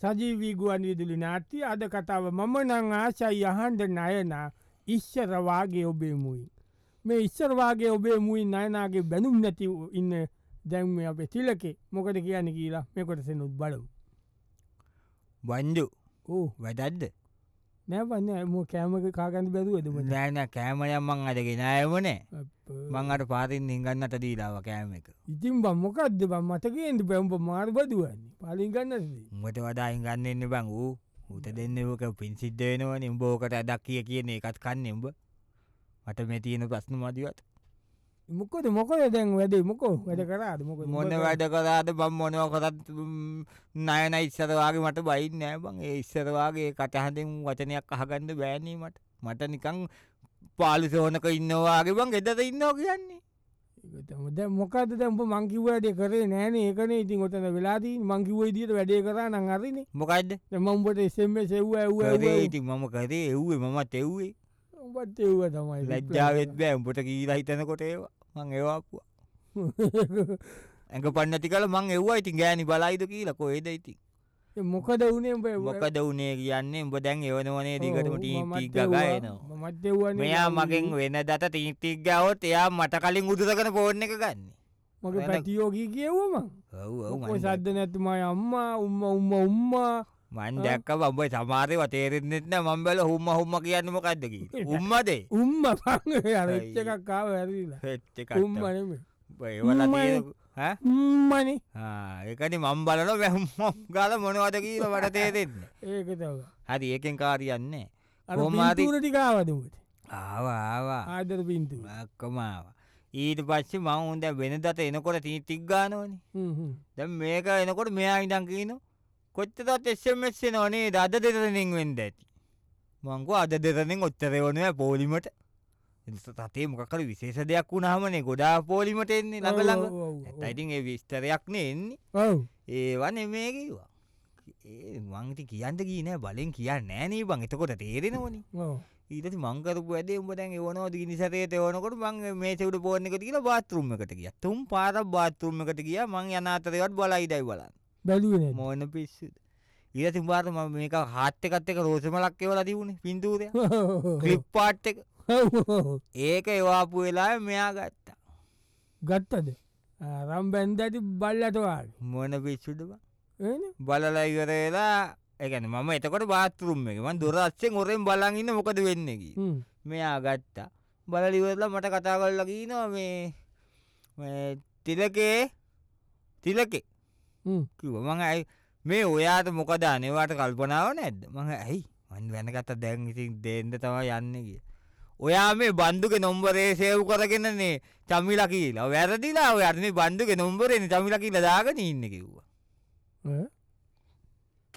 සජීවී ගුවන් විදුලි නාට්‍ය අද කතාව මම නම් ආසයි අහන්න නයනා ඉස්සර වාගේ ඔබේ මුයි. මේ ඉස්සර වාගේ ඔබේ මුයි නයනාගේ බැනුම් නැති ඉන්න දැන් මේ අපේ තිලකේ මොකද කියන්නේ කියලා මේ කොටසෙනුත් බලමු. බන්දු ඕ වැඩක්ද? නෑ වන්නේ මෝ කෑමක කාගන්න බැරුවද මට. නෑ නෑ කෑමයක් මං අදගෙන ආවනේ. මං අර පාරින් හිඟන්නට දීලාව කෑම එක. ඉතින් බං මොකද්ද බං මට කියන්න බෑ උඹ මාර බදුවන්නේ. පාලින් ගන්නද? උඹට වඩා හිඟන්න ඉන්න බං ඌට දෙන්නේ ඕක පින් සිද්ධ වෙනවනේ. උඹ ඕකට අදක් කියන එකත් කන්නේ උඹ. මට මේ තියෙන ප්‍රශ්න මදිවත්. මොකද දැන් වැඩේ මොකෝ වැඩ කරාද මොකද මොන වැඩ කරාද බං මොනවා කරත් නයන ඉස්සර වාගේ මට බයින්නේ නෑ බං. ඒ ඉස්සර වාගේ කටහඬෙන් වචනයක් අහගන්න බෑනේ මට. මට නිකන් පාලිසෝනක ඉන්නවා වගේ බං ගෙදර ඉන්නවා කියන්නේ. ඒක තමයි දැන් මොකද්ද දැන් උඹ මං කිව්ව වැඩේ කරේ නෑනේ. ඒකනේ ඉතින් ඔතන වෙලා තියෙන්නේ. මං කිව්ව විදියට වැඩේ කරා නම් හරිනේ. මොකද්ද? දැන් මම උඹට SMS එව්වා කරේ ඉතින් මම කරේ එව්වේ මමත් එව්වේ. උඹත් එව්වා තමයි. ලැජ්ජාවෙත් බෑ උඹට කීලා හිතනකොට ඒවා. මං ඒවා ආපුවා. ඇඟ පන්නති කල මං එව්වා ඉතින් ගෑණි බලයිද කියලා කොහෙද ඉතින්. මොකද උනේ උඹ මොකද උනේ කියන්නේ උඹ දැන් එවනවනේ දිගටම ටීක් ගගා එනවා. මමත් එව්වනේ. මෙයා මගෙන් වෙන දත ටීක් ගාවොත් එයා මට කලින් උදුරගෙන ෆෝන් එක ගන්නෙ. මගේ පැටියෝ කියෙව්වා මං. ඔව් ඔව් ඔය සද්ද නැතුම අම්මා උම්මා මන් දැක්කම උඹ සමහරේව තේරෙන්නේ නැහැ. මම බැල හුම්ම කියන්නේ මොකද්ද කියලා. උම්මද? උම්ම පං අර එච් එකක් ආව හැරිලා. එච් එකක්. උම්ම නෙමෙයි. ඒවලා තියෙන ඈ උම්මනේ. ඒකනේ මම බලනවා වැහුම්ම ගාලා මොනවද කියලා මට තේරෙන්නේ. ඒක තමයි. හරි ඒකෙන් කාරියන්නේ අර පින්තූර ටික ආවද උඹට? ආවා ආදර පින්තූර. අක්කම ආවා. ඊට පස්සේ මම හොඳ වෙනදට එනකොට ටික් ගන්නවනේ. දැන් මේක එනකොට මෙයා ඉඳන් කියනවා කොච්චරද SMS එනව නේද අද දෙතනින් වෙන්න ඇති. මං කෝ අද දෙතනින් ඔච්චර එවන්නේ පොලිමට. තතේ මොකක් හරි විශේෂ දෙයක් වුණාමනේ ගොඩාක් පොලිමට එන්නේ ළඟ ළඟ. නැත්නම් ඉතින් ඒ විස්තරයක් නේ එන්නේ. ඔව්. ඒවා නෙමේ කිව්වා. මං ඉතින් කියන්න ගියේ නෑ බලෙන් කියන්නේ නෑ නේ බං. එතකොට තේරෙනවනේ. ඔව්. ඊට පස්සේ මං කරපු වැඩේ උඹ දැන් එවනවද ගිනිසරේට එවනකොට මං මේසේ උඩ ෆෝන් එකට ගිහලා බාත් รู එකට ගියා. තුන් පාරක් බාත් รู එකට ගියා මං යන අතරේවත් බලයිදයි බලන්න. බැලුවේ නේද? මොන පිස්සුද. ඊට තිබාර මම මේක හාට් එකත් එක්ක රෝස් මලක් එවලා තිබුණේ පින්තූරය. ක්ලිප් ආට් එක. ඒක එවාපු වෙලාවේ මෙයා ගත්තා. ගත්තද? රම් බැන්දටි බල්ලට වාගේ. මොන පිස්සුද බං? එහෙනේ. බලලා ඉවර වෙලා ඒ කියන්නේ මම එතකොට බාත් รู එකේ මම දොර අස්සෙන් හොරෙන් බලන් ඉන්න මොකද වෙන්නේ කියලා. මෙයා ගත්තා. බලලා ඉවරලා මට කතා කරලා කියනවා මේ තිලකේ කිව්වා මං ඇයි මේ ඔයාට මොකද අනේවාට කල්පනාව නැද්ද? මං ඇයි මං වෙනකට දැන් ඉතින් දෙන්න තමයි යන්නේ කියලා. ඔයා මේ බන්දුගේ නම්බරේ සේව් කරගෙනනේ චමිලා කියලා. වැරදිලා ඔයාට මේ බන්දුගේ නම්බරේනේ චමිලා කියලා දාගෙන ඉන්නේ කිව්වා.